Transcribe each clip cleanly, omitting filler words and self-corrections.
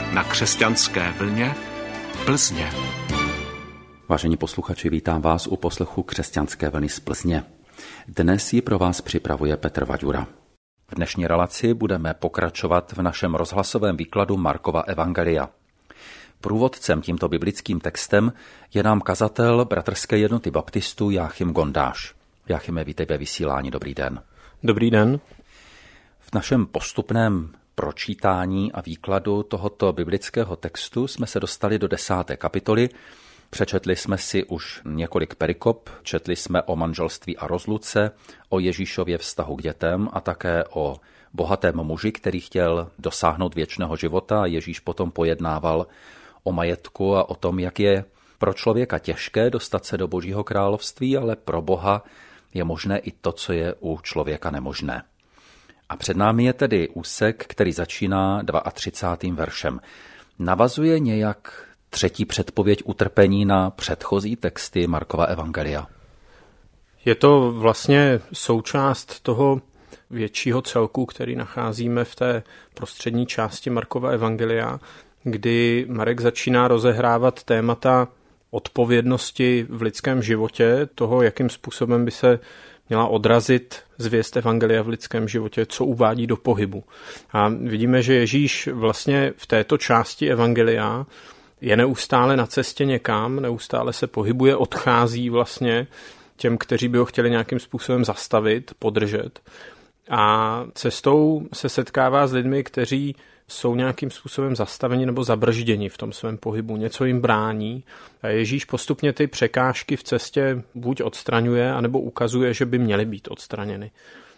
na Křesťanské vlně Plzně. Vážení posluchači, vítám vás u poslechu Křesťanské vlny z Plzně. Dnes ji pro vás připravuje Petr Vaďura. V dnešní relaci budeme pokračovat v našem rozhlasovém výkladu Markova evangelia. Průvodcem tímto biblickým textem je nám kazatel Bratrské jednoty baptistů Jáchym Gondáš. Jáchyme, vítej ve vysílání, dobrý den. Dobrý den. V našem postupném pročítání a výkladu tohoto biblického textu jsme se dostali do 10. kapitoly. Přečetli jsme si už několik perikop, četli jsme o manželství a rozluce, o Ježíšově vztahu k dětem a také o bohatém muži, který chtěl dosáhnout věčného života. Ježíš potom pojednával o majetku a o tom, jak je pro člověka těžké dostat se do Božího království, ale pro Boha je možné i to, co je u člověka nemožné. A před námi je tedy úsek, který začíná 32. veršem. Navazuje nějak třetí předpověď utrpení na předchozí texty Markova evangelia? Je to vlastně součást toho většího celku, který nacházíme v té prostřední části Markova evangelia, kdy Marek začíná rozehrávat témata odpovědnosti v lidském životě, toho, jakým způsobem by se měla odrazit zvěst evangelia v lidském životě, co uvádí do pohybu. A vidíme, že Ježíš vlastně v této části evangelia je neustále na cestě někam, neustále se pohybuje, odchází vlastně těm, kteří by ho chtěli nějakým způsobem zastavit, podržet. A cestou se setkává s lidmi, kteří jsou nějakým způsobem zastaveni nebo zabržděni v tom svém pohybu, něco jim brání. A Ježíš postupně ty překážky v cestě buď odstraňuje, anebo ukazuje, že by měly být odstraněny.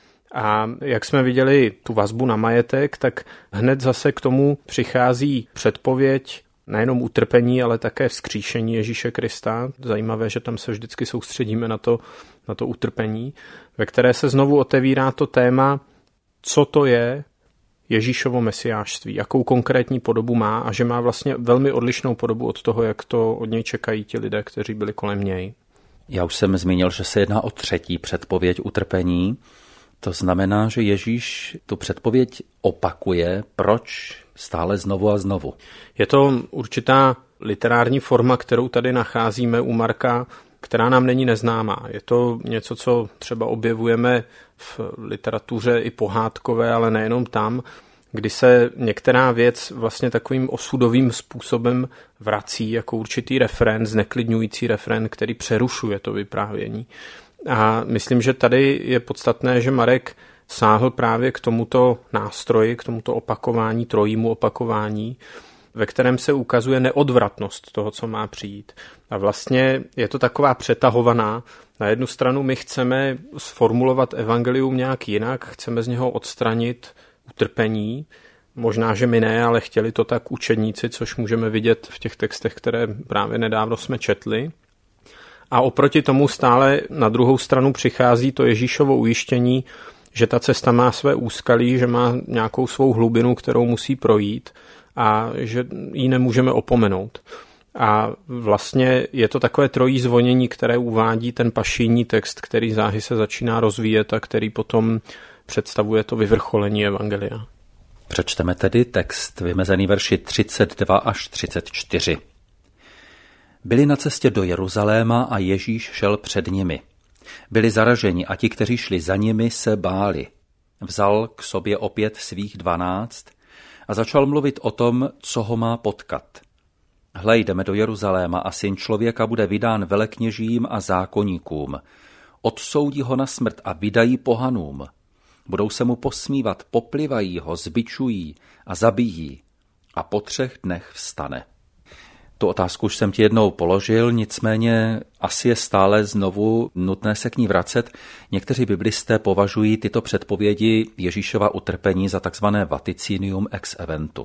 A jak jsme viděli tu vazbu na majetek, tak hned zase k tomu přichází předpověď nejenom utrpení, ale také vzkříšení Ježíše Krista. Zajímavé, že tam se vždycky soustředíme na to utrpení, ve které se znovu otevírá to téma, co to je Ježíšovo mesiášství, jakou konkrétní podobu má a že má vlastně velmi odlišnou podobu od toho, jak to od něj čekají ti lidé, kteří byli kolem něj. Já už jsem zmínil, že se jedná o třetí předpověď utrpení. To znamená, že Ježíš tu předpověď opakuje. Proč stále znovu a znovu? Je to určitá literární forma, kterou tady nacházíme u Marka, která nám není neznámá. Je to něco, co třeba objevujeme v literatuře i pohádkové, ale nejenom tam, kdy se některá věc vlastně takovým osudovým způsobem vrací jako určitý refrén, zneklidňující refrén, který přerušuje to vyprávění. A myslím, že tady je podstatné, že Marek sáhl právě k tomuto nástroji, k tomuto opakování, trojímu opakování, ve kterém se ukazuje neodvratnost toho, co má přijít. A vlastně je to taková přetahovaná. Na jednu stranu my chceme sformulovat evangelium nějak jinak, chceme z něho odstranit utrpení. Možná, že my ne, ale chtěli to tak učedníci, což můžeme vidět v těch textech, které právě nedávno jsme četli. A oproti tomu stále na druhou stranu přichází to Ježíšovo ujištění, že ta cesta má své úskalí, že má nějakou svou hlubinu, kterou musí projít a že ji nemůžeme opomenout. A vlastně je to takové trojí zvonění, které uvádí ten pašijní text, který záhy se začíná rozvíjet a který potom představuje to vyvrcholení evangelia. Přečteme tedy text vymezený verši 32 až 34. Byli na cestě do Jeruzaléma a Ježíš šel před nimi. Byli zaraženi a ti, kteří šli za nimi, se báli. Vzal k sobě opět svých 12 a začal mluvit o tom, co ho má potkat. Hle, jdeme do Jeruzaléma a Syn člověka bude vydán velekněžím a zákoníkům. Odsoudí ho na smrt a vydají pohanům. Budou se mu posmívat, poplivají ho, zbičují a zabijí. A po 3 dnech vstane. Tu otázku už jsem ti jednou položil, nicméně asi je stále znovu nutné se k ní vracet. Někteří biblisté považují tyto předpovědi Ježíšova utrpení za takzvané vaticinium ex eventu.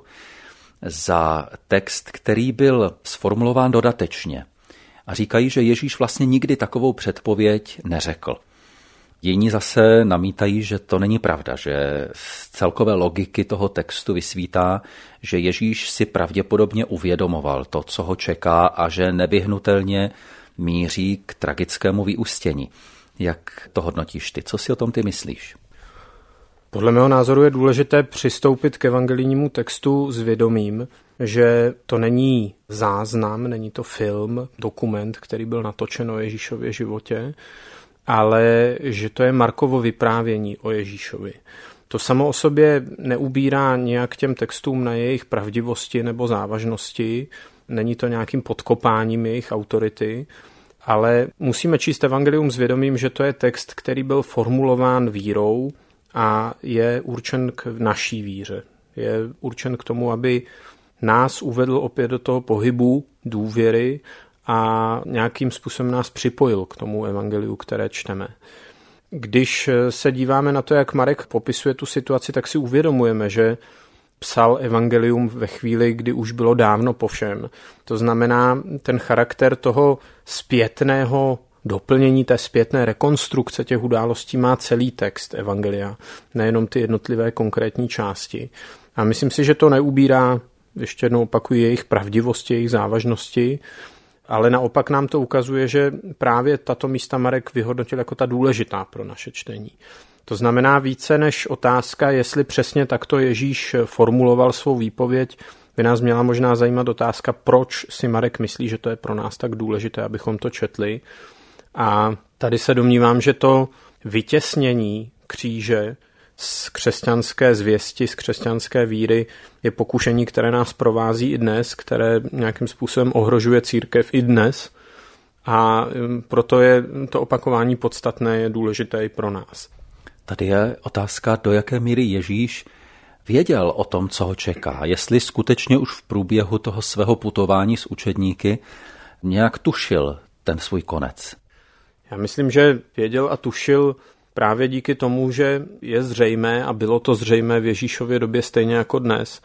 Za text, který byl sformulován dodatečně. A říkají, že Ježíš vlastně nikdy takovou předpověď neřekl. Jiní zase namítají, že to není pravda, že z celkové logiky toho textu vysvítá, že Ježíš si pravděpodobně uvědomoval to, co ho čeká a že nevyhnutelně míří k tragickému vyústění. Jak to hodnotíš ty? Co si o tom ty myslíš? Podle mého názoru je důležité přistoupit k evangelijnímu textu s vědomím, že to není záznam, není to film, dokument, který byl natočen o Ježíšově životě, ale že to je Markovo vyprávění o Ježíšovi. To samo o sobě neubírá nějak těm textům na jejich pravdivosti nebo závažnosti, není to nějakým podkopáním jejich autority, ale musíme číst evangelium s vědomím, že to je text, který byl formulován vírou a je určen k naší víře. Je určen k tomu, aby nás uvedl opět do toho pohybu důvěry a nějakým způsobem nás připojil k tomu evangeliu, které čteme. Když se díváme na to, jak Marek popisuje tu situaci, tak si uvědomujeme, že psal evangelium ve chvíli, kdy už bylo dávno po všem. To znamená, ten charakter toho zpětného doplnění, té zpětné rekonstrukce těch událostí má celý text evangelia, nejenom ty jednotlivé konkrétní části. A myslím si, že to neubírá, ještě jednou opakuji, jejich pravdivosti, jejich závažnosti, ale naopak nám to ukazuje, že právě tato místa Marek vyhodnotil jako ta důležitá pro naše čtení. To znamená více než otázka, jestli přesně takto Ježíš formuloval svou výpověď, by nás měla možná zajímat otázka, proč si Marek myslí, že to je pro nás tak důležité, abychom to četli. A tady se domnívám, že to vytěsnění kříže z křesťanské zvěsti, z křesťanské víry je pokušení, které nás provází i dnes, které nějakým způsobem ohrožuje církev i dnes. A proto je to opakování podstatné, je důležité i pro nás. Tady je otázka, do jaké míry Ježíš věděl o tom, co ho čeká. Jestli skutečně už v průběhu toho svého putování s učedníky nějak tušil ten svůj konec. Já myslím, že věděl a tušil právě díky tomu, že je zřejmé, a bylo to zřejmé v Ježíšově době stejně jako dnes,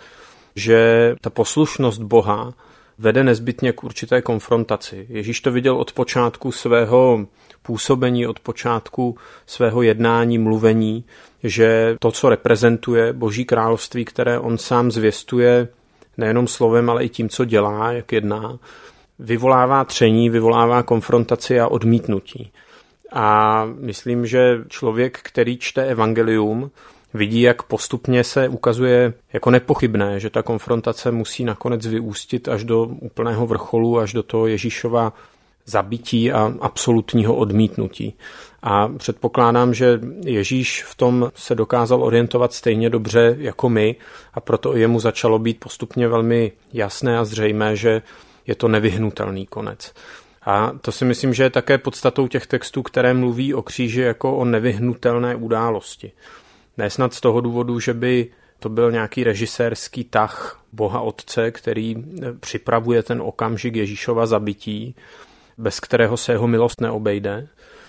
že ta poslušnost Boha vede nezbytně k určité konfrontaci. Ježíš to viděl od počátku svého působení, od počátku svého jednání, mluvení, že to, co reprezentuje Boží království, které on sám zvěstuje nejenom slovem, ale i tím, co dělá, jak jedná, vyvolává tření, vyvolává konfrontaci a odmítnutí. A myslím, že člověk, který čte evangelium, vidí, jak postupně se ukazuje jako nepochybné, že ta konfrontace musí nakonec vyústit až do úplného vrcholu, až do toho Ježíšova zabití a absolutního odmítnutí. A předpokládám, že Ježíš v tom se dokázal orientovat stejně dobře jako my a proto jemu začalo být postupně velmi jasné a zřejmé, že je to nevyhnutelný konec. A to si myslím, že je také podstatou těch textů, které mluví o kříži jako o nevyhnutelné události. Ne snad z toho důvodu, že by to byl nějaký režisérský tah Boha Otce, který připravuje ten okamžik Ježíšova zabití, bez kterého se jeho milost neobejde,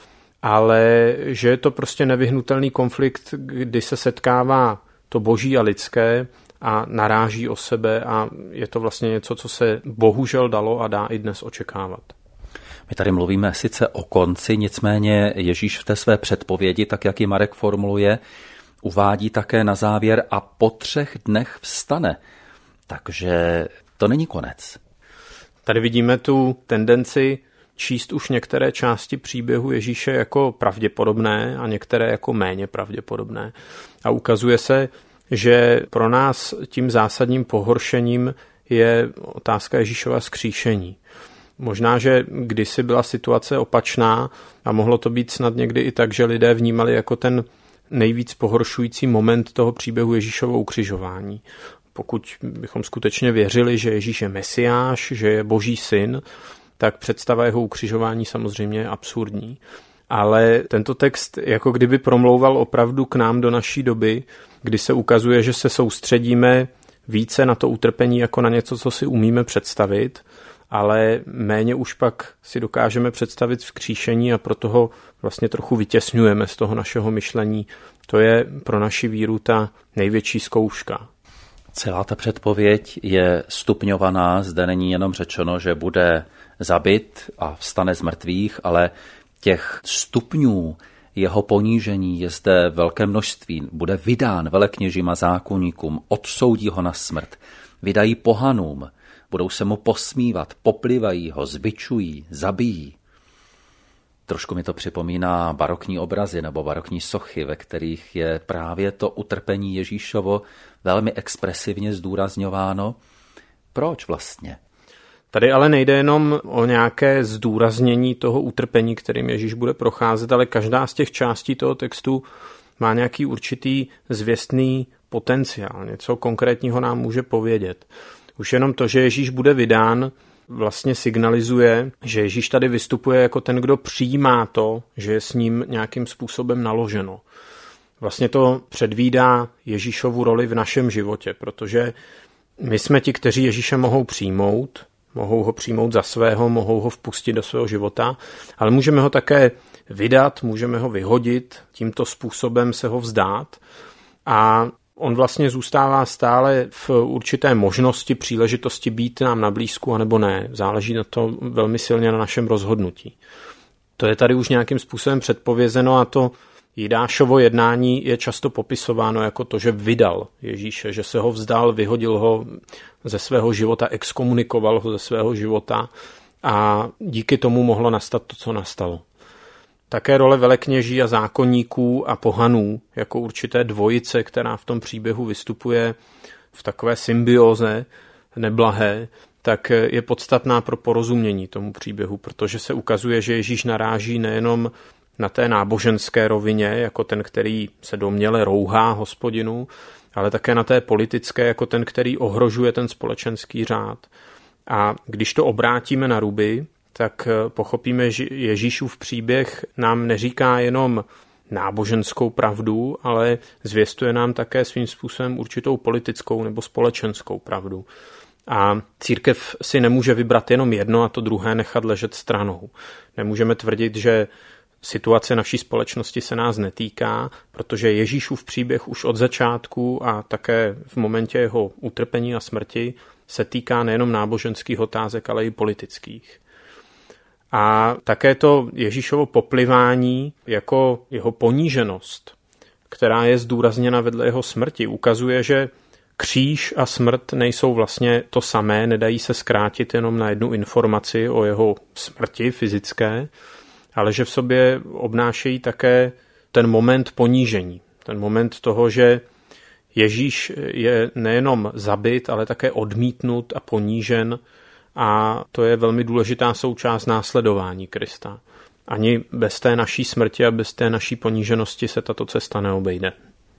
ale že je to prostě nevyhnutelný konflikt, kdy se setkává to boží a lidské a naráží o sebe a je to vlastně něco, co se bohužel dalo a dá i dnes očekávat. My tady mluvíme sice o konci, nicméně Ježíš v té své předpovědi, tak jak ji Marek formuluje, uvádí také na závěr a po 3 dnech vstane. Takže to není konec. Tady vidíme tu tendenci číst už některé části příběhu Ježíše jako pravděpodobné a některé jako méně pravděpodobné. A ukazuje se, že pro nás tím zásadním pohoršením je otázka Ježíšova vzkříšení. Možná, že kdysi byla situace opačná a mohlo to být snad někdy i tak, že lidé vnímali jako ten nejvíc pohoršující moment toho příběhu Ježíšovo ukřižování. Pokud bychom skutečně věřili, že Ježíš je Mesiáš, že je Boží syn, tak představa jeho ukřižování samozřejmě je absurdní. Ale tento text jako kdyby promlouval opravdu k nám do naší doby, kdy se ukazuje, že se soustředíme více na to utrpení jako na něco, co si umíme představit, ale méně už pak si dokážeme představit vzkříšení a proto ho vlastně trochu vytěsňujeme z toho našeho myšlení. To je pro naši víru ta největší zkouška. Celá ta předpověď je stupňovaná, zde není jenom řečeno, že bude zabit a vstane z mrtvých, ale těch stupňů jeho ponížení je zde velké množství. Bude vydán velekněžím a zákonníkům, odsoudí ho na smrt, vydají pohanům, budou se mu posmívat, poplivají ho, zbičují, zabijí. Trošku mi to připomíná barokní obrazy nebo barokní sochy, ve kterých je právě to utrpení Ježíšovo velmi expresivně zdůrazňováno. Proč vlastně? Tady ale nejde jenom o nějaké zdůraznění toho utrpení, kterým Ježíš bude procházet, ale každá z těch částí toho textu má nějaký určitý zvěstný potenciál, něco konkrétního nám může povědět. Už jenom to, že Ježíš bude vydán, vlastně signalizuje, že Ježíš tady vystupuje jako ten, kdo přijímá to, že je s ním nějakým způsobem naloženo. Vlastně to předvídá Ježíšovu roli v našem životě, protože my jsme ti, kteří Ježíše mohou ho přijmout za svého, mohou ho vpustit do svého života, ale můžeme ho také vydat, můžeme ho vyhodit, tímto způsobem se ho vzdát a on vlastně zůstává stále v určité možnosti, příležitosti být nám na blízku, anebo ne. Záleží na to velmi silně na našem rozhodnutí. To je tady už nějakým způsobem předpovězeno a to Jidášovo jednání je často popisováno jako to, že vydal Ježíše, že se ho vzdal, vyhodil ho ze svého života, exkomunikoval ho ze svého života a díky tomu mohlo nastat to, co nastalo. Také role velekněží a zákonníků a pohanů jako určité dvojice, která v tom příběhu vystupuje v takové symbióze neblahé, tak je podstatná pro porozumění tomu příběhu, protože se ukazuje, že Ježíš naráží nejenom na té náboženské rovině, jako ten, který se domněle rouhá Hospodinu, ale také na té politické, jako ten, který ohrožuje ten společenský řád. A když to obrátíme na ruby, tak pochopíme, že Ježíšův příběh nám neříká jenom náboženskou pravdu, ale zvěstuje nám také svým způsobem určitou politickou nebo společenskou pravdu. A církev si nemůže vybrat jenom jedno a to druhé nechat ležet stranou. Nemůžeme tvrdit, že situace naší společnosti se nás netýká, protože Ježíšův příběh už od začátku a také v momentě jeho utrpení a smrti se týká nejenom náboženských otázek, ale i politických. A také to Ježíšovo poplivání jako jeho poníženost, která je zdůrazněna vedle jeho smrti, ukazuje, že kříž a smrt nejsou vlastně to samé, nedají se zkrátit jenom na jednu informaci o jeho smrti fyzické, ale že v sobě obnášejí také ten moment ponížení, ten moment toho, že Ježíš je nejenom zabit, ale také odmítnut a ponížen a to je velmi důležitá součást následování Krista. Ani bez té naší smrti a bez té naší poníženosti se tato cesta neobejde.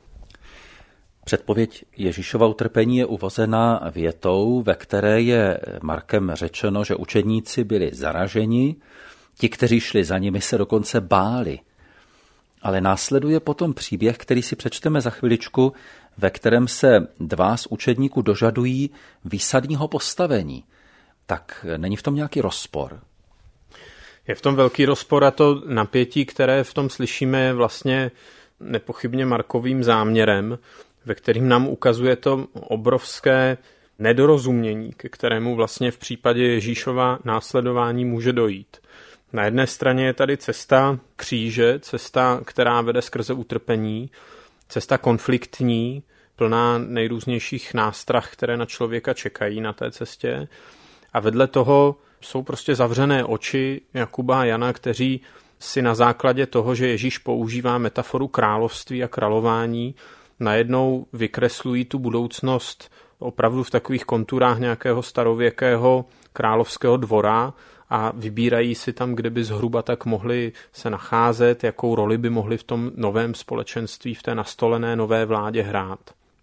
Předpověď Ježíšova utrpení je uvozena větou, ve které je Markem řečeno, že učedníci byli zaraženi, ti, kteří šli za nimi, se dokonce báli. Ale následuje potom příběh, který si přečteme za chviličku, ve kterém se dva z učedníků dožadují výsadního postavení. Tak není v tom nějaký rozpor? Je v tom velký rozpor a to napětí, které v tom slyšíme, je vlastně nepochybně Markovým záměrem, ve kterým nám ukazuje to obrovské nedorozumění, ke kterému vlastně v případě Ježíšova následování může dojít. Na jedné straně je tady cesta kříže, cesta, která vede skrze utrpení, cesta konfliktní, plná nejrůznějších nástrah, které na člověka čekají na té cestě. A vedle toho jsou prostě zavřené oči Jakuba a Jana, kteří si na základě toho, že Ježíš používá metaforu království a králování, najednou vykreslují tu budoucnost opravdu v takových konturách nějakého starověkého královského dvora a vybírají si tam, kde by zhruba tak mohli se nacházet, jakou roli by mohli v tom novém společenství, v té nastolené nové vládě hrát.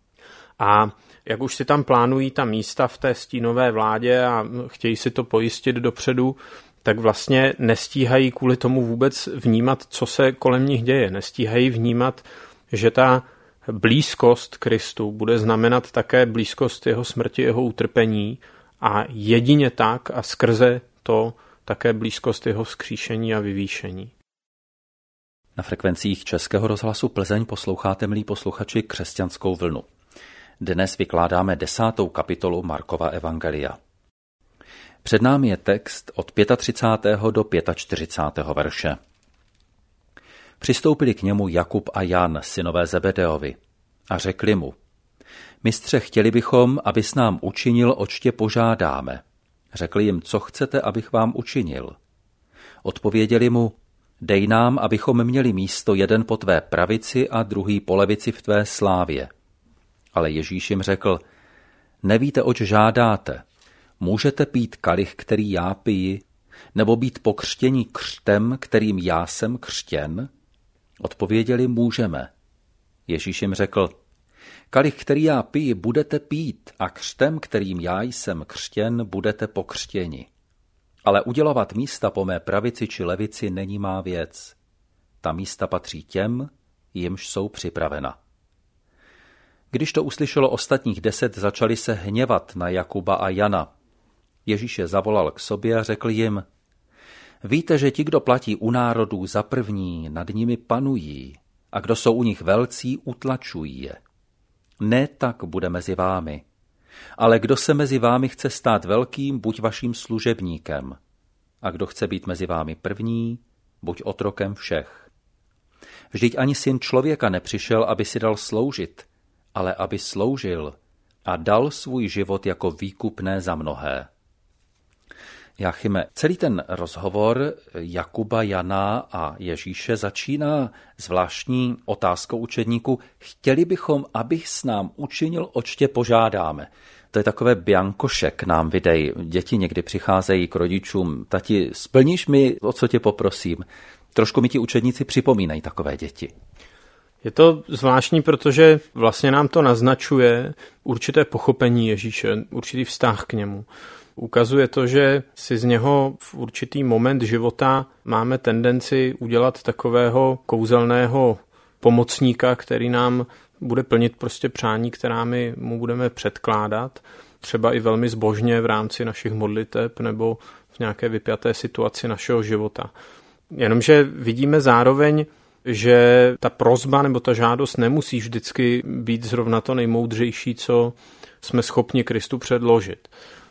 A jak už si tam plánují ta místa v té stínové vládě a chtějí si to pojistit dopředu, tak vlastně nestíhají kvůli tomu vůbec vnímat, co se kolem nich děje. Nestíhají vnímat, že ta blízkost Kristu bude znamenat také blízkost jeho smrti, jeho utrpení a jedině tak a skrze to také blízkost jeho vzkříšení a vyvýšení. Na frekvencích Českého rozhlasu Plzeň posloucháte, milí posluchači, Křesťanskou vlnu. Dnes vykládáme 10. kapitolu Markova evangelia. Před námi je text od 35. do 45. verše. Přistoupili k němu Jakub a Jan, synové Zebedeovi, a řekli mu: Mistře, chtěli bychom, abys nám učinil, oč tě požádáme. Řekli jim: Co chcete, abych vám učinil? Odpověděli mu: Dej nám, abychom měli místo, jeden po tvé pravici a druhý po levici v tvé slávě. Ale Ježíš jim řekl: Nevíte, oč žádáte. můžete pít kalich, který já piji, nebo být pokřtěni křtem, kterým já jsem křtěn? Odpověděli, můžeme. Ježíš jim řekl, kalich, který já piji, budete pít a křtem, kterým já jsem křtěn, budete pokřtěni. Ale udělovat místa po mé pravici či levici není má věc. Ta místa patří těm, jimž jsou připravena. Když to uslyšelo ostatních 10, začali se hněvat na Jakuba a Jana. Ježíš je zavolal k sobě a řekl jim, víte, že ti, kdo platí u národů za první, nad nimi panují, a kdo jsou u nich velcí, utlačují je. Ne tak bude mezi vámi. Ale kdo se mezi vámi chce stát velkým, buď vaším služebníkem. A kdo chce být mezi vámi první, buď otrokem všech. Vždyť ani syn člověka nepřišel, aby si dal sloužit, ale aby sloužil a dal svůj život jako výkupné za mnohé. Jáchyme, celý ten rozhovor Jakuba, Jana a Ježíše začíná zvláštní otázkou učedníků. Chtěli bychom, abych s nám učinil, oč tě požádáme. To je takové biankošek nám vydej. Děti někdy přicházejí k rodičům. Tati, splníš mi, o co tě poprosím? Trošku mi ti učedníci připomínají takové děti. Je to zvláštní, protože vlastně nám to naznačuje určité pochopení Ježíše, určitý vztah k němu. Ukazuje to, že si z něho v určitý moment života máme tendenci udělat takového kouzelného pomocníka, který nám bude plnit prostě přání, která my mu budeme předkládat, třeba i velmi zbožně v rámci našich modliteb nebo v nějaké vypjaté situaci našeho života. Jenomže vidíme zároveň, že ta prosba nebo ta žádost nemusí vždycky být zrovna to nejmoudřejší, co jsme schopni Kristu předložit.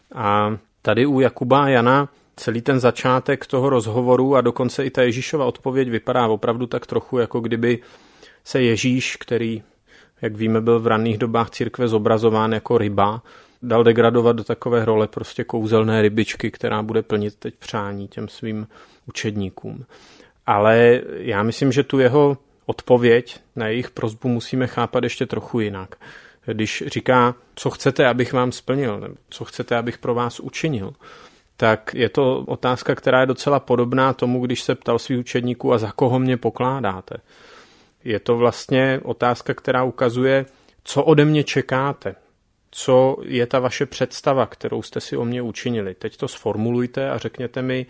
A tady u Jakuba a Jana celý ten začátek toho rozhovoru a dokonce i ta Ježíšova odpověď vypadá opravdu tak trochu, jako kdyby se Ježíš, který, jak víme, byl v raných dobách církve zobrazován jako ryba, dal degradovat do takové role prostě kouzelné rybičky, která bude plnit teď přání těm svým učedníkům. Ale já myslím, že tu jeho odpověď na jejich prosbu musíme chápat ještě trochu jinak. Když říká, co chcete, abych vám splnil, nebo co chcete, abych pro vás učinil, tak je to otázka, která je docela podobná tomu, když se ptal svých učedníků, a za koho mě pokládáte. Je to vlastně otázka, která ukazuje, co ode mě čekáte, co je ta vaše představa, kterou jste si o mě učinili. Teď to sformulujte a řekněte mi,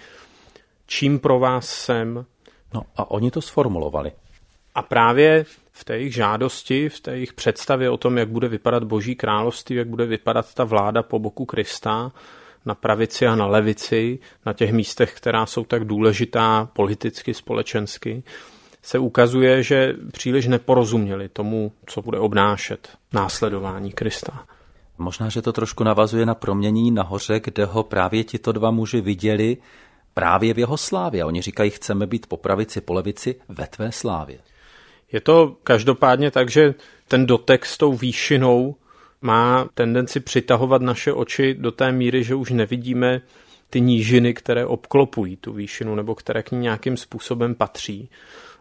čím pro vás jsem. No a oni to sformulovali. A právě v té jejich žádosti, v té jejich představě o tom, jak bude vypadat Boží království, jak bude vypadat ta vláda po boku Krista, na pravici a na levici, na těch místech, která jsou tak důležitá politicky, společensky, se ukazuje, že příliš neporozuměli tomu, co bude obnášet následování Krista. Možná, že to trošku navazuje na proměnění nahoře, kde ho právě tito dva muži viděli právě v jeho slávě. Oni říkají, chceme být po pravici, po levici ve tvé slávě. Je to každopádně tak, že ten dotek s tou výšinou má tendenci přitahovat naše oči do té míry, že už nevidíme ty nížiny, které obklopují tu výšinu nebo které k ní nějakým způsobem patří.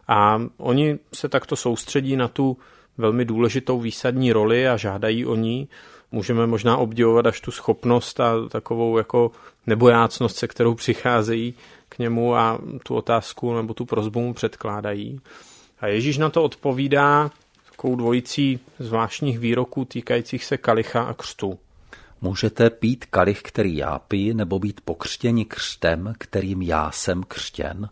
A oni se takto soustředí na tu velmi důležitou výsadní roli a žádají o ní. Můžeme možná obdivovat až tu schopnost a takovou jako nebojácnost, se kterou přicházejí k němu a tu otázku nebo tu prosbu mu předkládají. A Ježíš na to odpovídá takovou dvojicí zvláštních výroků týkajících se kalicha a křtu. Můžete pít kalich, který já piji, nebo být pokřtěni křtem, kterým já jsem křtěn?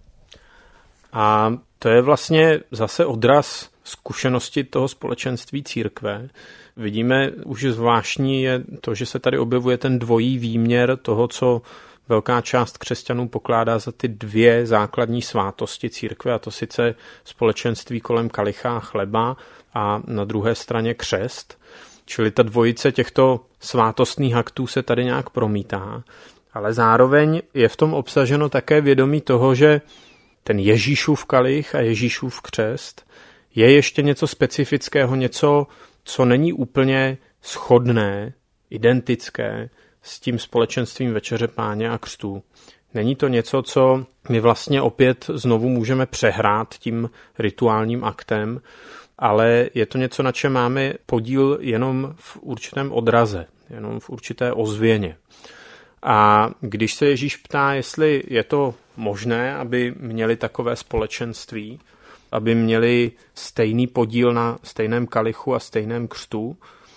A to je vlastně zase odraz zkušenosti toho společenství církve. Vidíme, už zvláštní je to, že se tady objevuje ten dvojí výměr toho, co velká část křesťanů pokládá za ty dvě základní svátosti církve, a to sice společenství kolem kalicha a chleba a na druhé straně křest. Čili ta dvojice těchto svátostných aktů se tady nějak promítá, ale zároveň je v tom obsaženo také vědomí toho, že ten Ježíšův kalich a Ježíšův křest je ještě něco specifického, něco, co není úplně shodné, identické s tím společenstvím Večeře Páně a křtu. Není to něco, co my vlastně opět znovu můžeme přehrát tím rituálním aktem, ale je to něco, na čem máme podíl jenom v určitém odraze, jenom v určité ozvěně. A když se Ježíš ptá, jestli je to možné, aby měli takové společenství, aby měli stejný podíl na stejném kalichu a stejném křtu,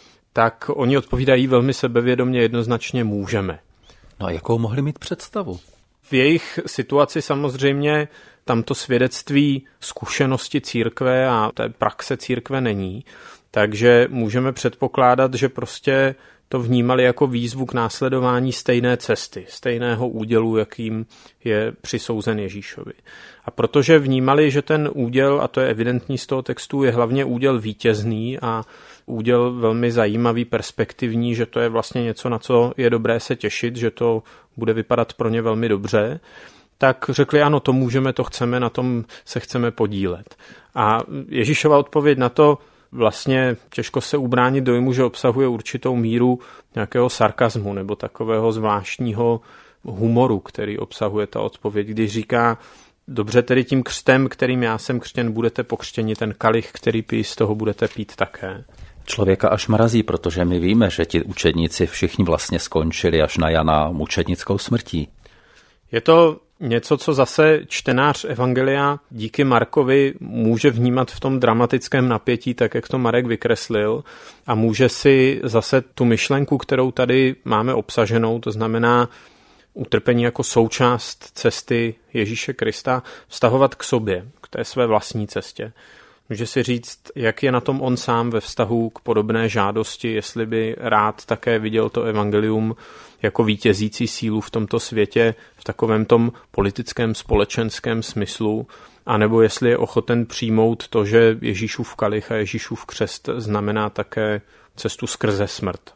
tak oni odpovídají velmi sebevědomě, jednoznačně můžeme. No a jakou mohli mít představu? V jejich situaci samozřejmě tamto svědectví zkušenosti církve a té praxe církve není, takže můžeme předpokládat, že prostě to vnímali jako výzvu k následování stejné cesty, stejného údělu, jakým je přisouzen Ježíšovi. A protože vnímali, že ten úděl, a to je evidentní z toho textu, je hlavně úděl vítězný a úděl velmi zajímavý, perspektivní, že to je vlastně něco, na co je dobré se těšit, že to bude vypadat pro ně velmi dobře, tak řekli ano, to můžeme, to chceme, na tom se chceme podílet. A Ježíšova odpověď na to vlastně těžko se ubránit dojmu, že obsahuje určitou míru nějakého sarkazmu nebo takového zvláštního humoru, který obsahuje ta odpověď, když říká, dobře, tedy tím křtem, kterým já jsem křtěn, budete pokřtěni, ten kalich, který pijí, z toho budete pít také. Člověka až mrazí, protože my víme, že ti učedníci všichni vlastně skončili až na Jana mučednickou smrtí. Je to něco, co zase čtenář Evangelia díky Markovi může vnímat v tom dramatickém napětí, tak jak to Marek vykreslil, a může si zase tu myšlenku, kterou tady máme obsaženou, to znamená utrpení jako součást cesty Ježíše Krista, vztahovat k sobě, k té své vlastní cestě. Může si říct, jak je na tom on sám ve vztahu k podobné žádosti, jestli by rád také viděl to evangelium jako vítězící sílu v tomto světě, v takovém tom politickém, společenském smyslu, anebo jestli je ochoten přijmout to, že Ježíšův kalich a Ježíšův křest znamená také cestu skrze smrt.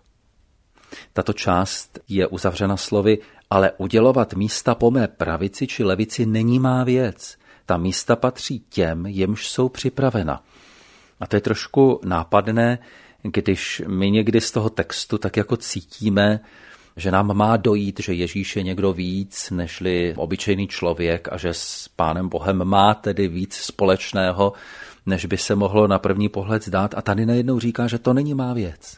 Tato část je uzavřena slovy, ale udělovat místa po mé pravici či levici není má věc. Ta místa patří těm, jimž jsou připravena. A to je trošku nápadné, když my někdy z toho textu tak jako cítíme, že nám má dojít, že Ježíš je někdo víc nežli obyčejný člověk a že s Pánem Bohem má tedy víc společného, než by se mohlo na první pohled zdát. A tady najednou říká, že to není má věc.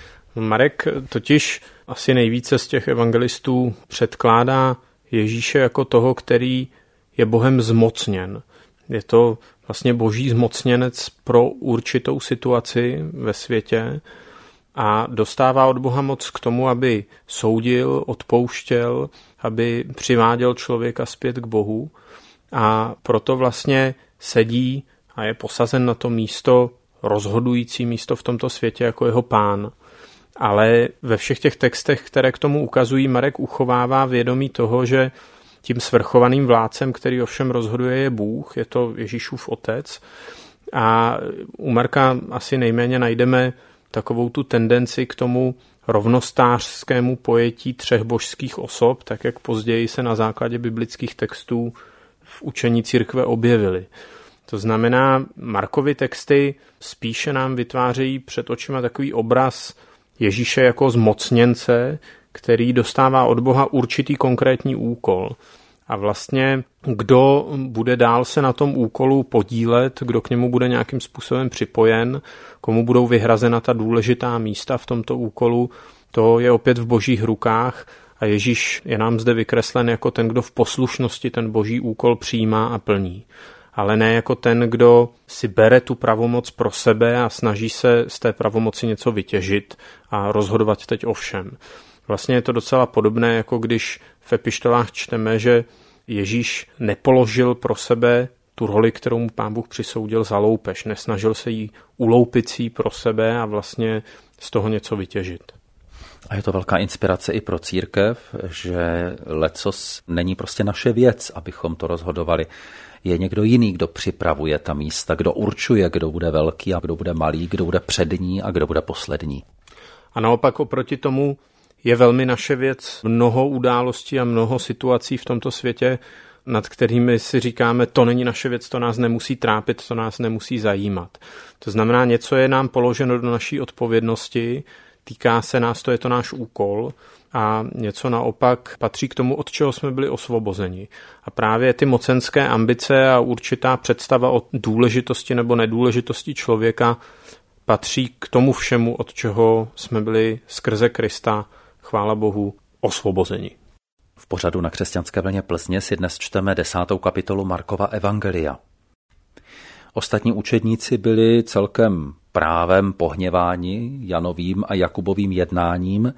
Marek totiž asi nejvíce z těch evangelistů předkládá Ježíše jako toho, který je Bohem zmocněn. Je to vlastně boží zmocněnec pro určitou situaci ve světě a dostává od Boha moc k tomu, aby soudil, odpouštěl, aby přiváděl člověka zpět k Bohu, a proto vlastně sedí a je posazen na to místo, rozhodující místo v tomto světě jako jeho pán. Ale ve všech těch textech, které k tomu ukazují, Marek uchovává vědomí toho, že tím svrchovaným vládcem, který ovšem rozhoduje, je Bůh, je to Ježíšův otec. A u Marka asi nejméně najdeme takovou tu tendenci k tomu rovnostářskému pojetí třech božských osob, tak jak později se na základě biblických textů v učení církve objevily. To znamená, Markovy texty spíše nám vytvářejí před očima takový obraz Ježíše jako zmocněnce, který dostává od Boha určitý konkrétní úkol. A vlastně kdo bude dál se na tom úkolu podílet, kdo k němu bude nějakým způsobem připojen, komu budou vyhrazena ta důležitá místa v tomto úkolu, to je opět v božích rukách a Ježíš je nám zde vykreslen jako ten, kdo v poslušnosti ten boží úkol přijímá a plní. Ale ne jako ten, kdo si bere tu pravomoc pro sebe a snaží se z té pravomoci něco vytěžit a rozhodovat teď o všem. Vlastně je to docela podobné, jako když v epištolách čteme, že Ježíš nepoložil pro sebe tu roli, kterou mu Pán Bůh přisoudil, za loupež. Nesnažil se jí uloupit si pro sebe a vlastně z toho něco vytěžit. A je to velká inspirace i pro církev, že lecos není prostě naše věc, abychom to rozhodovali. Je někdo jiný, kdo připravuje ta místa, kdo určuje, kdo bude velký a kdo bude malý, kdo bude přední a kdo bude poslední. A naopak oproti tomu je velmi naše věc mnoho událostí a mnoho situací v tomto světě, nad kterými si říkáme, to není naše věc, to nás nemusí trápit, to nás nemusí zajímat. To znamená, něco je nám položeno do naší odpovědnosti, týká se nás, to je to náš úkol, a něco naopak patří k tomu, od čeho jsme byli osvobozeni. A právě ty mocenské ambice a určitá představa o důležitosti nebo nedůležitosti člověka patří k tomu všemu, od čeho jsme byli skrze Krista, chvála Bohu, osvobozeni. V pořadu Na křesťanské vlně Plzně si dnes čteme 10. kapitolu Markova evangelia. Ostatní učedníci byli celkem právem pohněváni Janovým a Jakubovým jednáním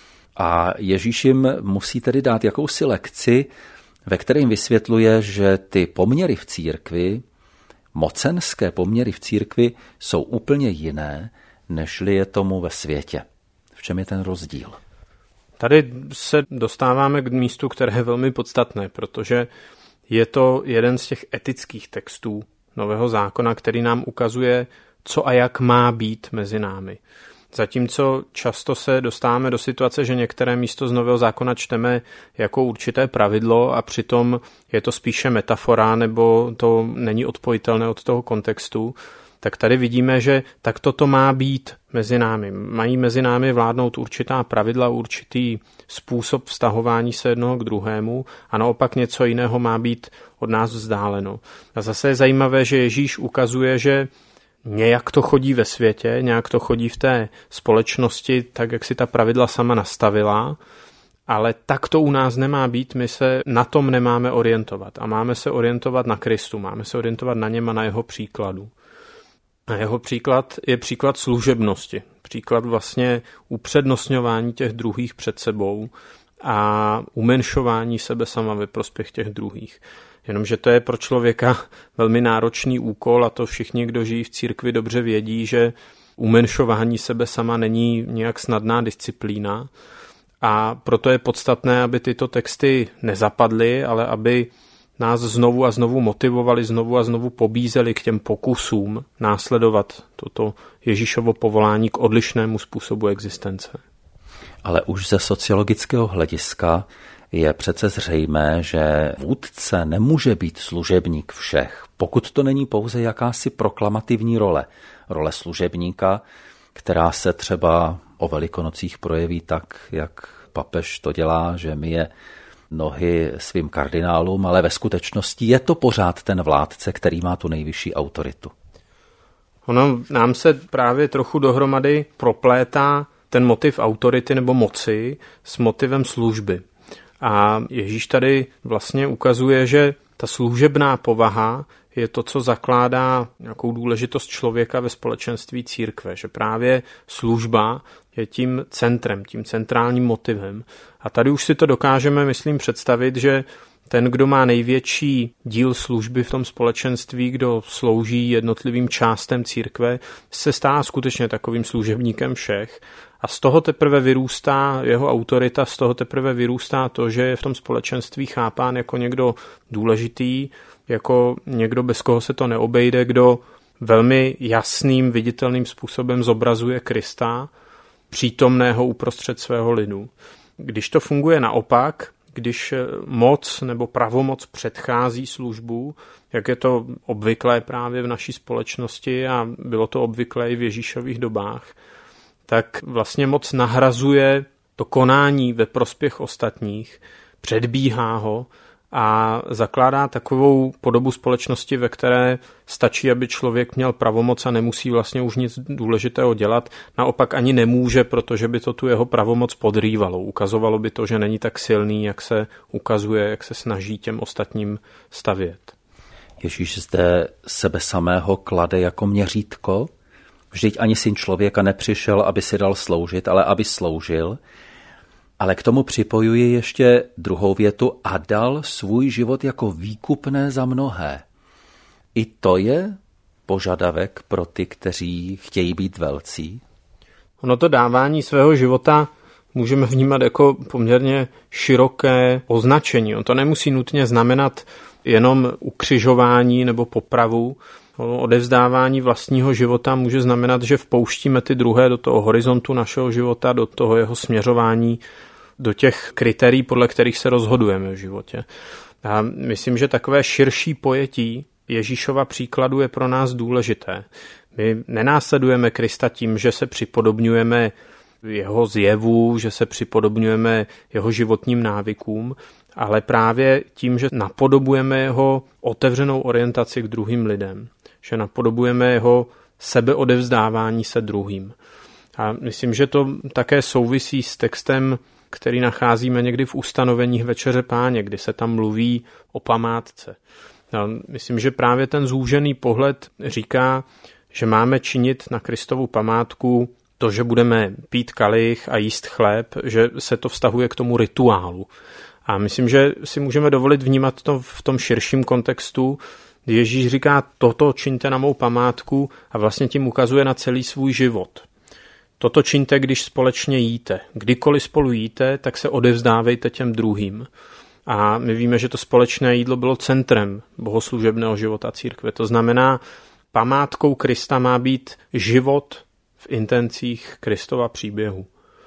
a Ježíš jim musí tedy dát jakousi lekci, ve které jim vysvětluje, že ty poměry v církvi, mocenské poměry v církvi jsou úplně jiné, nežli je tomu ve světě. V čem je ten rozdíl? Tady se dostáváme k místu, které je velmi podstatné, protože je to jeden z těch etických textů Nového zákona, který nám ukazuje, co a jak má být mezi námi. Zatímco často se dostáváme do situace, že některé místo z Nového zákona čteme jako určité pravidlo a přitom je to spíše metafora nebo to není odpojitelné od toho kontextu, tak tady vidíme, že takto to má být mezi námi. Mají mezi námi vládnout určitá pravidla, určitý způsob vztahování se jednoho k druhému a naopak něco jiného má být od nás vzdáleno. A zase je zajímavé, že Ježíš ukazuje, že nějak to chodí ve světě, nějak to chodí v té společnosti, tak jak si ta pravidla sama nastavila, ale tak to u nás nemá být, my se na tom nemáme orientovat a máme se orientovat na Kristu, máme se orientovat na něm a na jeho příkladu. A jeho příklad je příklad služebnosti, příklad vlastně upřednostňování těch druhých před sebou a umenšování sebe sama ve prospěch těch druhých. Jenomže to je pro člověka velmi náročný úkol a to všichni, kdo žijí v církvi, dobře vědí, že umenšování sebe sama není nějak snadná disciplína a proto je podstatné, aby tyto texty nezapadly, ale aby nás znovu a znovu motivovali, znovu a znovu pobízeli k těm pokusům následovat toto Ježíšovo povolání k odlišnému způsobu existence. Ale už ze sociologického hlediska je přece zřejmé, že vůdce nemůže být služebník všech, pokud to není pouze jakási proklamativní role. Role služebníka, která se třeba o Velikonocích projeví tak, jak papež to dělá, že myje nohy svým kardinálům, ale ve skutečnosti je to pořád ten vládce, který má tu nejvyšší autoritu. Ono nám se právě trochu dohromady proplétá ten motiv autority nebo moci s motivem služby. A Ježíš tady vlastně ukazuje, že ta služebná povaha je to, co zakládá nějakou důležitost člověka ve společenství církve, že právě služba je tím centrem, tím centrálním motivem. A tady už si to dokážeme, myslím, představit, že ten, kdo má největší díl služby v tom společenství, kdo slouží jednotlivým částem církve, se stává skutečně takovým služebníkem všech. A z toho teprve vyrůstá jeho autorita, z toho teprve vyrůstá to, že je v tom společenství chápán jako někdo důležitý, jako někdo, bez koho se to neobejde, kdo velmi jasným, viditelným způsobem zobrazuje Krista, přítomného uprostřed svého lidu. Když to funguje naopak, když moc nebo pravomoc předchází službu, jak je to obvyklé právě v naší společnosti a bylo to obvyklé i v Ježíšových dobách, tak vlastně moc nahrazuje to konání ve prospěch ostatních, předbíhá ho a zakládá takovou podobu společnosti, ve které stačí, aby člověk měl pravomoc a nemusí vlastně už nic důležitého dělat. Naopak ani nemůže, protože by to tu jeho pravomoc podrývalo. Ukazovalo by to, že není tak silný, jak se ukazuje, jak se snaží těm ostatním stavět. Ježíš zde sebe samého klade jako měřítko. Vždyť ani syn člověka nepřišel, aby si dal sloužit, ale aby sloužil. Ale k tomu připojuji ještě druhou větu a dal svůj život jako výkupné za mnohé. I to je požadavek pro ty, kteří chtějí být velcí? Ono to dávání svého života můžeme vnímat jako poměrně široké označení. On to nemusí nutně znamenat jenom ukřižování nebo popravu. Odevzdávání vlastního života může znamenat, že vpouštíme ty druhé do toho horizontu našeho života, do toho jeho směřování, do těch kritérií, podle kterých se rozhodujeme v životě. A myslím, že takové širší pojetí Ježíšova příkladu je pro nás důležité. My nenásledujeme Krista tím, že se připodobňujeme jeho zjevu, že se připodobňujeme jeho životním návykům, ale právě tím, že napodobujeme jeho otevřenou orientaci k druhým lidem, že napodobujeme jeho sebeodevzdávání se druhým. A myslím, že to také souvisí s textem, který nacházíme někdy v ustanoveních Večeře Páně, kdy se tam mluví o památce. A myslím, že právě ten zúžený pohled říká, že máme činit na Kristovu památku to, že budeme pít kalich a jíst chléb, že se to vztahuje k tomu rituálu. A myslím, že si můžeme dovolit vnímat to v tom širším kontextu. Ježíš říká, toto čiňte na mou památku a vlastně tím ukazuje na celý svůj život. Toto čiňte, když společně jíte. Kdykoliv spolu jíte, tak se odevzdávejte těm druhým. A my víme, že to společné jídlo bylo centrem bohoslužebného života církve. To znamená, památkou Krista má být život v intencích Kristova příběhu.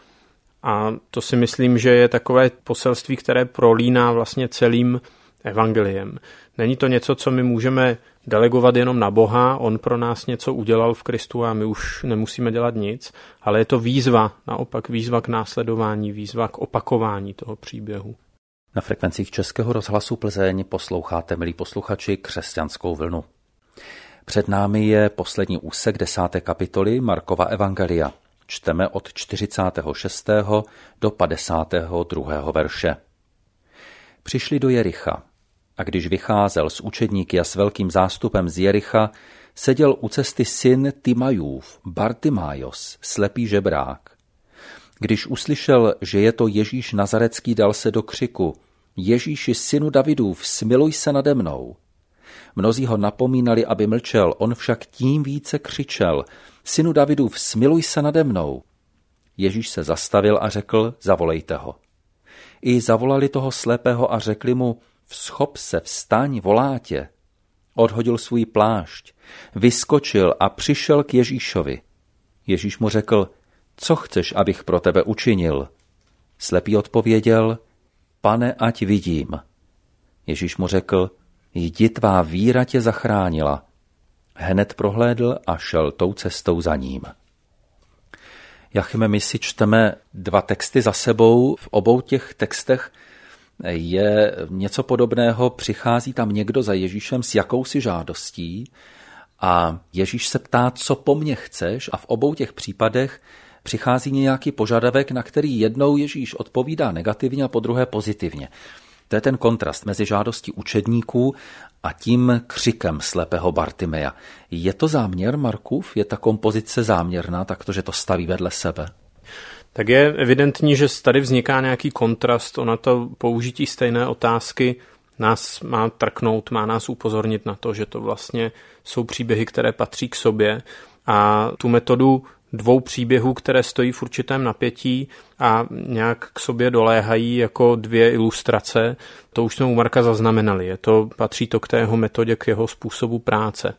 A to si myslím, že je takové poselství, které prolíná vlastně celým evangeliem. Není to něco, co my můžeme delegovat jenom na Boha, on pro nás něco udělal v Kristu a my už nemusíme dělat nic, ale je to výzva, naopak výzva k následování, výzva k opakování toho příběhu. Na frekvencích Českého rozhlasu Plzeň posloucháte, milí posluchači, Křesťanskou vlnu. Před námi je poslední úsek 10. kapitoly Markova evangelia. Čteme od 46. do 52. verše. Přišli do Jericha a když vycházel s učedníky a s velkým zástupem z Jericha, seděl u cesty syn Timajův, Bartimájos, slepý žebrák. Když uslyšel, že je to Ježíš Nazarecký, dal se do křiku: Ježíši, synu Davidův, smiluj se nade mnou. Mnozí ho napomínali, aby mlčel, on však tím více křičel: Synu Davidův, smiluj se nade mnou. Ježíš se zastavil a řekl: Zavolejte ho. I zavolali toho slepého a řekli mu: Vzchop se, vstaň, volá tě. Odhodil svůj plášť, vyskočil a přišel k Ježíšovi. Ježíš mu řekl: Co chceš, abych pro tebe učinil? Slepý odpověděl: Pane, ať vidím. Ježíš mu řekl: Jdi, tvá víra tě zachránila. Hned prohlédl a šel tou cestou za ním. Jachime, my si čteme 2 texty za sebou. V obou těch textech je něco podobného. Přichází tam někdo za Ježíšem s jakousi žádostí a Ježíš se ptá, co po mně chceš, a v obou těch případech přichází nějaký požadavek, na který jednou Ježíš odpovídá negativně a po druhé pozitivně. To je ten kontrast mezi žádostí učedníků a tím křikem slepého Bartimeja. Je to záměr Markův? Je ta kompozice záměrná, taktože to staví vedle sebe? Tak je evidentní, že tady vzniká nějaký kontrast. Ona to použití stejné otázky nás má trknout, má nás upozornit na to, že to vlastně jsou příběhy, které patří k sobě, a tu metodu 2 příběhů, které stojí v určitém napětí a nějak k sobě doléhají jako 2 ilustrace, to už jsme u Marka zaznamenali. Patří to k té jeho metodě, k jeho způsobu práce.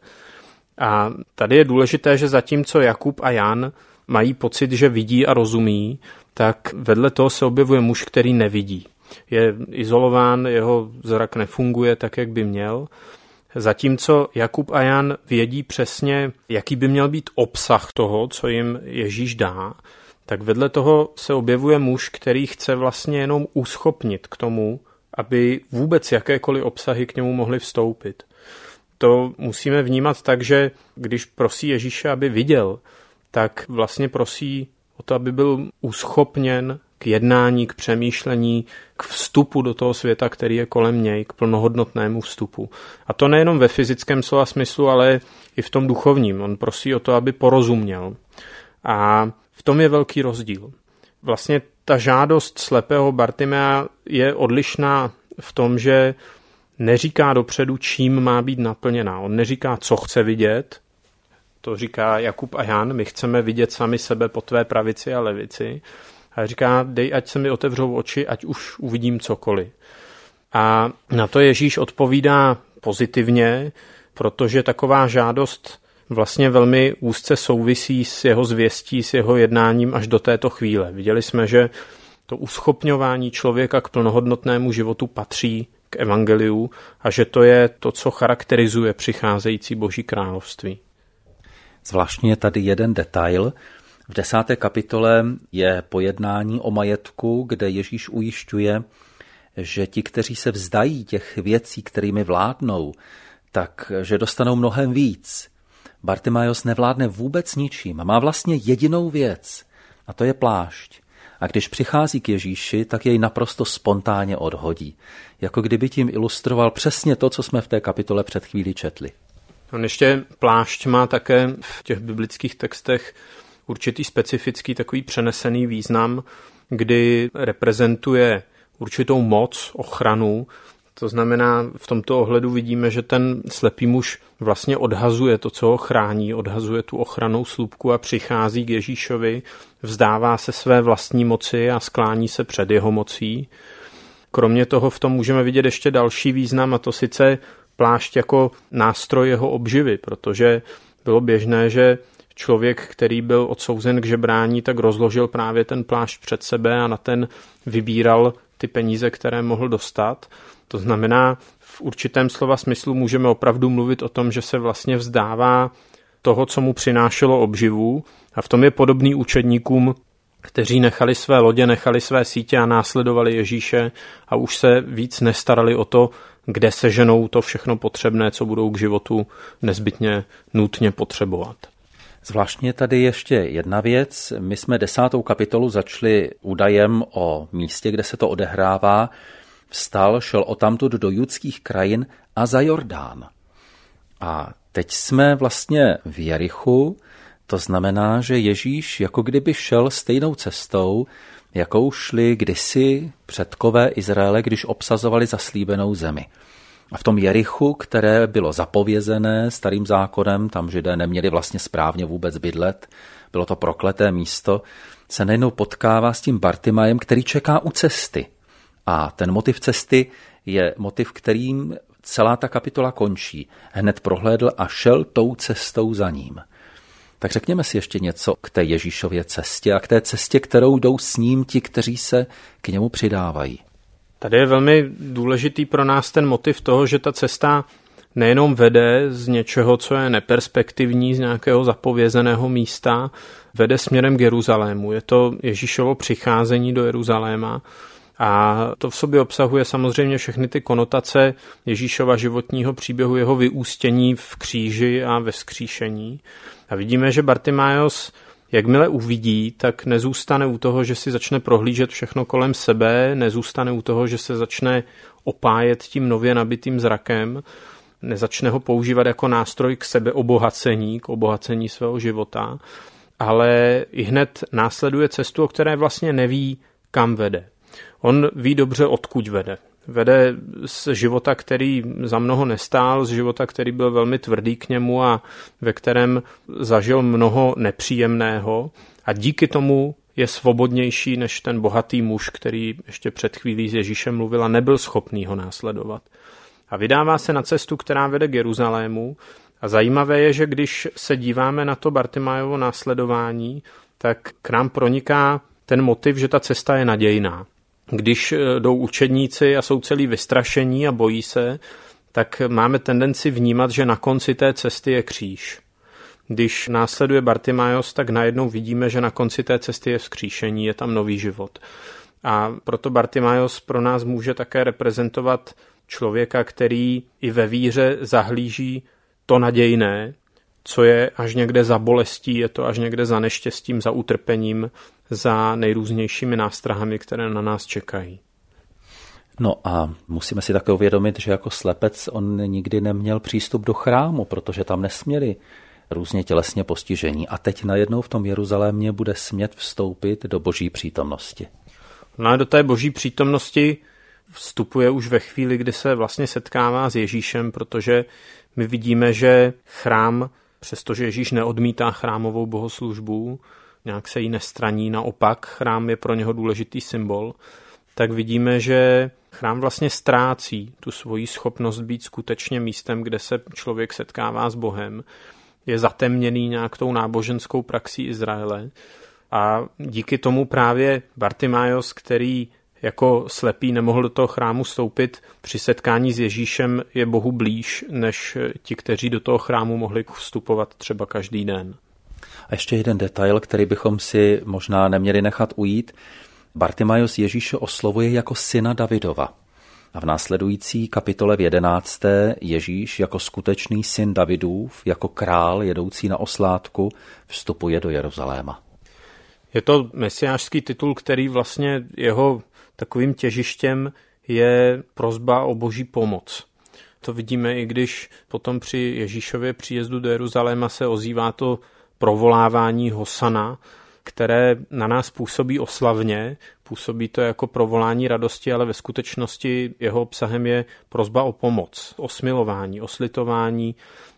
A tady je důležité, že zatímco Jakub a Jan mají pocit, že vidí a rozumí, tak vedle toho se objevuje muž, který nevidí. Je izolován, jeho zrak nefunguje tak, jak by měl. Zatímco Jakub a Jan vědí přesně, jaký by měl být obsah toho, co jim Ježíš dá, tak vedle toho se objevuje muž, který chce vlastně jenom uschopnit k tomu, aby vůbec jakékoliv obsahy k němu mohly vstoupit. To musíme vnímat tak, že když prosí Ježíše, aby viděl, tak vlastně prosí o to, aby byl uschopněn k jednání, k přemýšlení, k vstupu do toho světa, který je kolem něj, k plnohodnotnému vstupu. A to nejenom ve fyzickém slova smyslu, ale i v tom duchovním. On prosí o to, aby porozuměl. A v tom je velký rozdíl. Vlastně ta žádost slepého Bartimea je odlišná v tom, že neříká dopředu, čím má být naplněná. On neříká, co chce vidět. To říká Jakub a Jan, my chceme vidět sami sebe po tvé pravici a levici. A říká, dej, ať se mi otevřou oči, ať už uvidím cokoliv. A na to Ježíš odpovídá pozitivně, protože taková žádost vlastně velmi úzce souvisí s jeho zvěstí, s jeho jednáním až do této chvíle. Viděli jsme, že to uschopňování člověka k plnohodnotnému životu patří k evangeliu a že to je to, co charakterizuje přicházející Boží království. Zvláštně je tady jeden detail. V 10. kapitole je pojednání o majetku, kde Ježíš ujišťuje, že ti, kteří se vzdají těch věcí, kterými vládnou, tak že dostanou mnohem víc. Bartimaios nevládne vůbec ničím, má vlastně jedinou věc, a to je plášť. A když přichází k Ježíši, tak jej naprosto spontánně odhodí. Jako kdyby tím ilustroval přesně to, co jsme v té kapitole před chvílí četli. On ještě plášť má také v těch biblických textech určitý specifický takový přenesený význam, kdy reprezentuje určitou moc, ochranu. To znamená, v tomto ohledu vidíme, že ten slepý muž vlastně odhazuje to, co ho chrání, odhazuje tu ochrannou slupku a přichází k Ježíšovi, vzdává se své vlastní moci a sklání se před jeho mocí. Kromě toho v tom můžeme vidět ještě další význam, a to sice plášť jako nástroj jeho obživy, protože bylo běžné, že člověk, který byl odsouzen k žebrání, tak rozložil právě ten plášť před sebe a na ten vybíral ty peníze, které mohl dostat. To znamená, v určitém slova smyslu můžeme opravdu mluvit o tom, že se vlastně vzdává toho, co mu přinášelo obživu, a v tom je podobný učedníkům, kteří nechali své lodě, nechali své sítě a následovali Ježíše a už se víc nestarali o to, kde seženou to všechno potřebné, co budou k životu nezbytně nutně potřebovat. Zvláštně tady ještě jedna věc. My jsme 10. kapitolu začali údajem o místě, kde se to odehrává. Vstal, šel odtamtud do judských krajin a za Jordán. A teď jsme vlastně v Jerichu, to znamená, že Ježíš jako kdyby šel stejnou cestou, jakou šli kdysi předkové Izraele, když obsazovali zaslíbenou zemi. A v tom Jerichu, které bylo zapovězené starým zákonem, tam Židé neměli vlastně správně vůbec bydlet, bylo to prokleté místo, se najednou potkává s tím Bartimajem, který čeká u cesty. A ten motiv cesty je motiv, kterým celá ta kapitola končí. Hned prohlédl a šel tou cestou za ním. Tak řekněme si ještě něco k té Ježíšově cestě a k té cestě, kterou jdou s ním ti, kteří se k němu přidávají. Tady je velmi důležitý pro nás ten motiv toho, že ta cesta nejenom vede z něčeho, co je neperspektivní, z nějakého zapovězeného místa, vede směrem k Jeruzalému. Je to Ježíšovo přicházení do Jeruzaléma a to v sobě obsahuje samozřejmě všechny ty konotace Ježíšova životního příběhu, jeho vyústění v kříži a ve vzkříšení. A vidíme, že Bartimaios, jakmile uvidí, tak nezůstane u toho, že si začne prohlížet všechno kolem sebe, nezůstane u toho, že se začne opájet tím nově nabitým zrakem, nezačne ho používat jako nástroj k sebeobohacení, k obohacení svého života, ale i hned následuje cestu, o které vlastně neví, kam vede. On ví dobře, odkud vede. Vede z života, který za mnoho nestál, z života, který byl velmi tvrdý k němu a ve kterém zažil mnoho nepříjemného a díky tomu je svobodnější než ten bohatý muž, který ještě před chvílí s Ježíšem mluvil a nebyl schopný ho následovat. A vydává se na cestu, která vede k Jeruzalému a zajímavé je, že když se díváme na to Bartimajovo následování, tak k nám proniká ten motiv, že ta cesta je nadějná. Když jdou učedníci a jsou celý vystrašení a bojí se, tak máme tendenci vnímat, že na konci té cesty je kříž. Když následuje Bartimaios, tak najednou vidíme, že na konci té cesty je vzkříšení, je tam nový život. A proto Bartimaios pro nás může také reprezentovat člověka, který i ve víře zahlíží to nadějné, co je až někde za bolestí, je to až někde za neštěstím, za utrpením, za nejrůznějšími nástrahami, které na nás čekají. No a musíme si také uvědomit, že jako slepec on nikdy neměl přístup do chrámu, protože tam nesměli různě tělesně postižení. A teď najednou v tom Jeruzalémě bude smět vstoupit do boží přítomnosti. No a do té boží přítomnosti vstupuje už ve chvíli, kdy se vlastně setkává s Ježíšem, protože my vidíme, že chrám, přestože Ježíš neodmítá chrámovou bohoslužbu, nějak se jí nestraní, naopak chrám je pro něho důležitý symbol, tak vidíme, že chrám vlastně ztrácí tu svoji schopnost být skutečně místem, kde se člověk setkává s Bohem. Je zatemněný nějak tou náboženskou praxí Izraele a díky tomu právě Bartimaios, který jako slepý nemohl do toho chrámu vstoupit, při setkání s Ježíšem je Bohu blíž, než ti, kteří do toho chrámu mohli vstupovat třeba každý den. A ještě jeden detail, který bychom si možná neměli nechat ujít. Bartimaios Ježíše oslovuje jako syna Davidova. A v následující kapitole v 11. Ježíš jako skutečný syn Davidův, jako král jedoucí na oslátku, vstupuje do Jeruzaléma. Je to mesiášský titul, který vlastně jeho takovým těžištěm je prosba o boží pomoc. To vidíme, i když potom při Ježíšově příjezdu do Jeruzaléma se ozývá to provolávání Hosana, které na nás působí oslavně, působí to jako provolání radosti, ale ve skutečnosti jeho obsahem je prosba o pomoc, o smilování, o slitování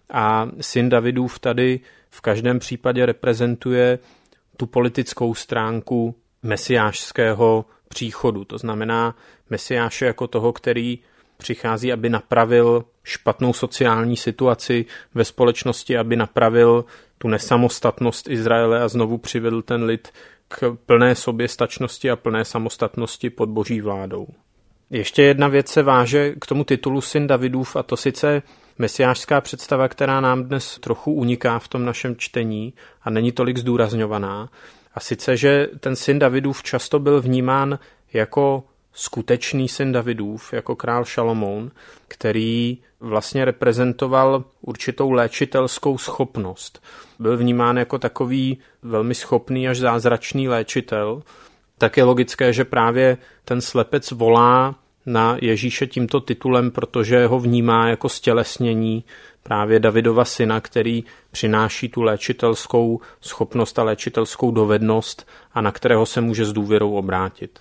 a syn Davidův tady v každém případě reprezentuje tu politickou stránku mesiášského příchodu. To znamená mesiáše jako toho, který přichází, aby napravil špatnou sociální situaci ve společnosti, aby napravil tu nesamostatnost Izraele a znovu přivedl ten lid k plné soběstačnosti a plné samostatnosti pod boží vládou. Ještě jedna věc se váže k tomu titulu syn Davidův, a to sice mesiášská představa, která nám dnes trochu uniká v tom našem čtení a není tolik zdůrazňovaná. A sice, že ten syn Davidův často byl vnímán jako skutečný syn Davidův, jako král Šalomoun, který vlastně reprezentoval určitou léčitelskou schopnost. Byl vnímán jako takový velmi schopný až zázračný léčitel. Tak je logické, že právě ten slepec volá na Ježíše tímto titulem, protože ho vnímá jako stělesnění právě Davidova syna, který přináší tu léčitelskou schopnost a léčitelskou dovednost a na kterého se může s důvěrou obrátit.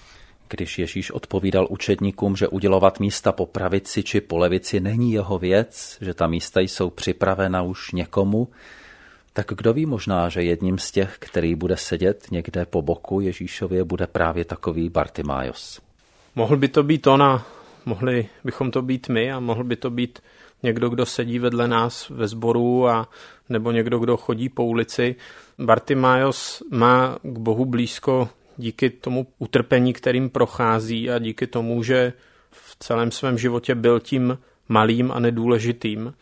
Když Ježíš odpovídal učedníkům, že udělovat místa po pravici či po levici není jeho věc, že ta místa jsou připravena už někomu, tak kdo ví, možná, že jedním z těch, který bude sedět někde po boku Ježíšově, bude právě takový Bartimájos. Mohl by to být on a mohli bychom to být my a mohl by to být někdo, kdo sedí vedle nás ve sboru a nebo někdo, kdo chodí po ulici. Bartimájos má k Bohu blízko díky tomu utrpení, kterým prochází a díky tomu, že v celém svém životě byl tím malým a nedůležitým.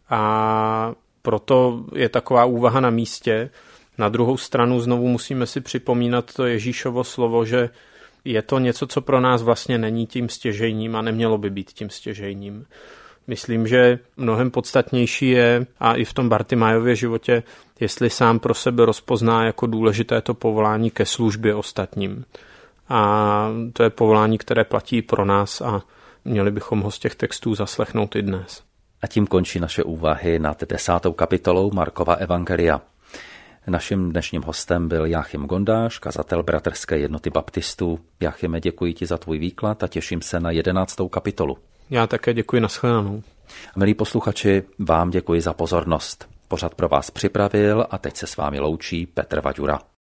A proto je taková úvaha na místě. Na druhou stranu znovu musíme si připomínat to Ježíšovo slovo, že je to něco, co pro nás vlastně není tím stěžejním a nemělo by být tím stěžejním. Myslím, že mnohem podstatnější je, a i v tom Bartimájově životě, jestli sám pro sebe rozpozná jako důležité to povolání ke službě ostatním. A to je povolání, které platí pro nás a měli bychom ho z těch textů zaslechnout i dnes. A tím končí naše úvahy nad 10. kapitolou Markova evangelia. Naším dnešním hostem byl Jáchym Gondáš, kazatel Bratrské jednoty baptistů. Jáchyme, děkuji ti za tvůj výklad a těším se na 11. kapitolu. Já také děkuji, nashledanou. A milí posluchači, vám děkuji za pozornost. Pořad pro vás připravil a teď se s vámi loučí Petr Vaďura.